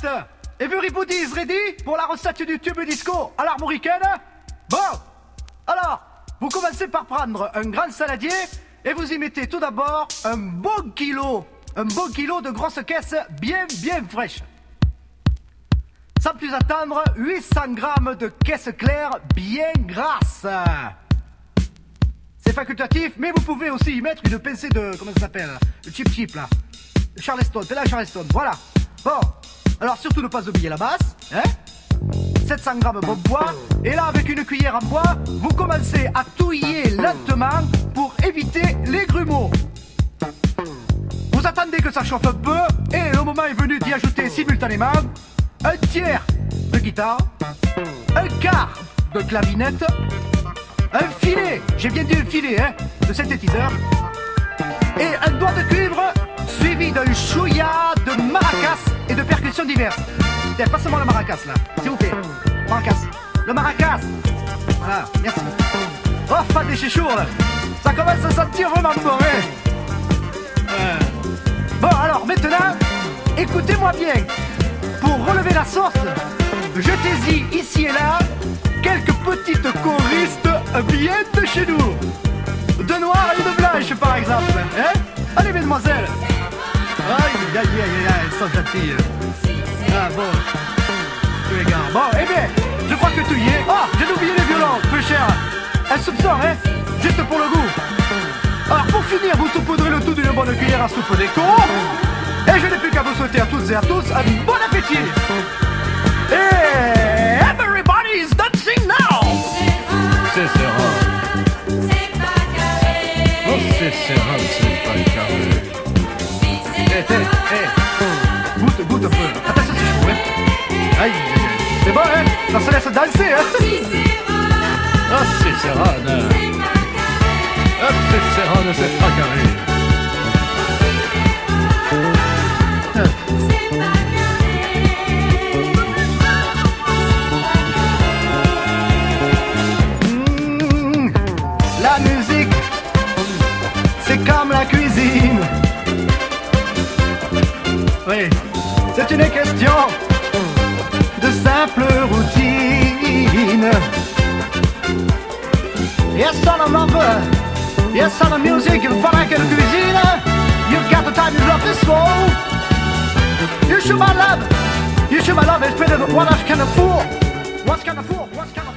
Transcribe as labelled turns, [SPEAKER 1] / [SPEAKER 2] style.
[SPEAKER 1] prête? Everybody is ready pour la recette du tube disco à l'armoricaine? Bon, alors, vous commencez par prendre un grand saladier et vous y mettez tout d'abord un bon kilo de grosses caisses bien fraîches. Sans plus attendre, 800 grammes de caisses claires bien grasses. C'est facultatif, mais vous pouvez aussi y mettre une pincée de, comment ça s'appelle, le chip là. Le Charleston, c'est là Charleston, voilà. Bon, alors surtout ne pas oublier la masse, hein. 700 grammes bon bois, et là avec une cuillère en bois, vous commencez à touiller lentement pour éviter les grumeaux. Vous attendez que ça chauffe un peu, et le moment est venu d'y ajouter simultanément un tiers de guitare, un quart de clavinette, un filet, j'ai bien dit un filet, hein, de synthétiseur, et un doigt de cuivre suivi d'un chouïa de maracas et de percussions diverses. Passez-moi le maracas là, s'il vous plaît. Maracas. Le maracas. Voilà, merci. Oh, fan des chichours là. Ça commence à sentir vraiment bon, hein. Bon, alors maintenant, écoutez-moi bien. Pour relever la sauce, jetez-y ici et là quelques petites choristes bien de chez nous. De noir et de blanche par exemple, hein. Allez mesdemoiselles. Aïe, elles sont gentilles. Ah bon, tous les gars. Bon, eh bien, je crois que tout y est. Oh, j'ai oublié les violons, peu cher. Un soupçon, hein, juste pour le goût. Alors pour finir, vous saupoudrez le tout d'une bonne cuillère à soupe d'écho. Et je n'ai plus qu'à vous souhaiter à toutes et à tous un bon appétit. Et everybody is dancing now.
[SPEAKER 2] C'est Serra. Oh, c'est Serra, c'est pas carré.
[SPEAKER 1] Goûte un peu. Attention, c'est chaud, hein. Aïe, c'est bon, hein. Ça se laisse danser, hein.
[SPEAKER 2] Ah, c'est Serra, ah, c'est Serra, c'est pas carré.
[SPEAKER 1] La musique, c'est comme la cuisine. Oui, c'est une question de simple routine. Yes, on a lover. Yes, on a music, you fun like a cuisine. You got the time, you love the soul. You should my love. You should my love, it's better than what I can afford. What can afford? What can afford?